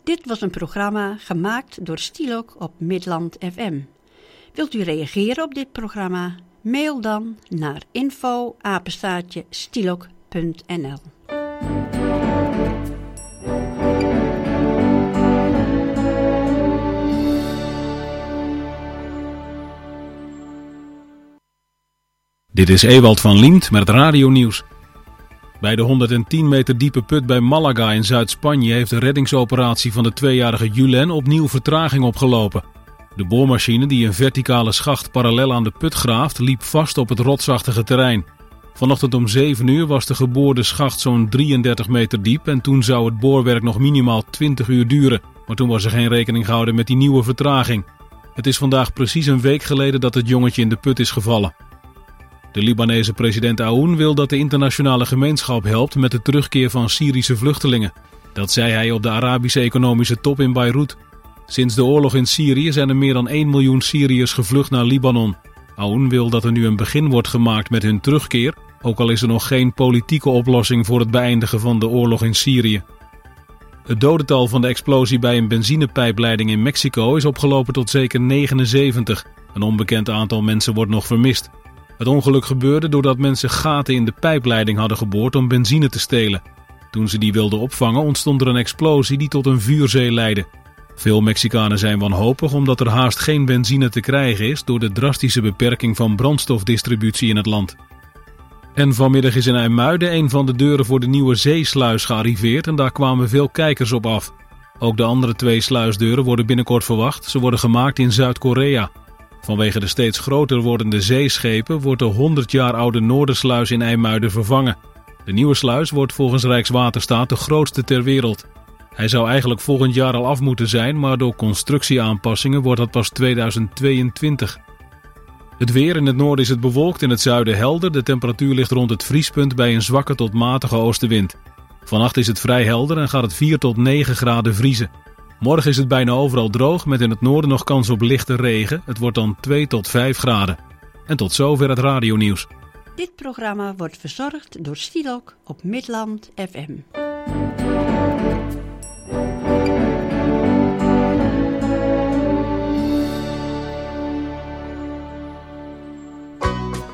Dit was een programma gemaakt door Stielok op Midland FM. Wilt u reageren op dit programma? Mail dan naar info@stielok.nl. Dit is Ewald van Liemt met het radionieuws. Bij de 110 meter diepe put bij Malaga in Zuid-Spanje heeft de reddingsoperatie van de 2-jarige Julen opnieuw vertraging opgelopen. De boormachine die een verticale schacht parallel aan de put graaft, liep vast op het rotsachtige terrein. Vanochtend om 7 uur was de geboorde schacht zo'n 33 meter diep en toen zou het boorwerk nog minimaal 20 uur duren. Maar toen was er geen rekening gehouden met die nieuwe vertraging. Het is vandaag precies een week geleden dat het jongetje in de put is gevallen. De Libanese president Aoun wil dat de internationale gemeenschap helpt met de terugkeer van Syrische vluchtelingen. Dat zei hij op de Arabische economische top in Beirut. Sinds de oorlog in Syrië zijn er meer dan 1 miljoen Syriërs gevlucht naar Libanon. Aoun wil dat er nu een begin wordt gemaakt met hun terugkeer, ook al is er nog geen politieke oplossing voor het beëindigen van de oorlog in Syrië. Het dodental van de explosie bij een benzinepijpleiding in Mexico is opgelopen tot zeker 79. Een onbekend aantal mensen wordt nog vermist. Het ongeluk gebeurde doordat mensen gaten in de pijpleiding hadden geboord om benzine te stelen. Toen ze die wilden opvangen ontstond er een explosie die tot een vuurzee leidde. Veel Mexicanen zijn wanhopig omdat er haast geen benzine te krijgen is door de drastische beperking van brandstofdistributie in het land. En vanmiddag is in IJmuiden een van de deuren voor de nieuwe zeesluis gearriveerd en daar kwamen veel kijkers op af. Ook de andere 2 sluisdeuren worden binnenkort verwacht. Ze worden gemaakt in Zuid-Korea. Vanwege de steeds groter wordende zeeschepen wordt de 100 jaar oude Noordersluis in IJmuiden vervangen. De nieuwe sluis wordt volgens Rijkswaterstaat de grootste ter wereld. Hij zou eigenlijk volgend jaar al af moeten zijn, maar door constructieaanpassingen wordt dat pas 2022. Het weer: in het noorden is het bewolkt, in het zuiden helder. De temperatuur ligt rond het vriespunt bij een zwakke tot matige oostenwind. Vannacht is het vrij helder en gaat het 4 tot 9 graden vriezen. Morgen is het bijna overal droog, met in het noorden nog kans op lichte regen. Het wordt dan 2 tot 5 graden. En tot zover het radionieuws. Dit programma wordt verzorgd door Stielok op Midland FM.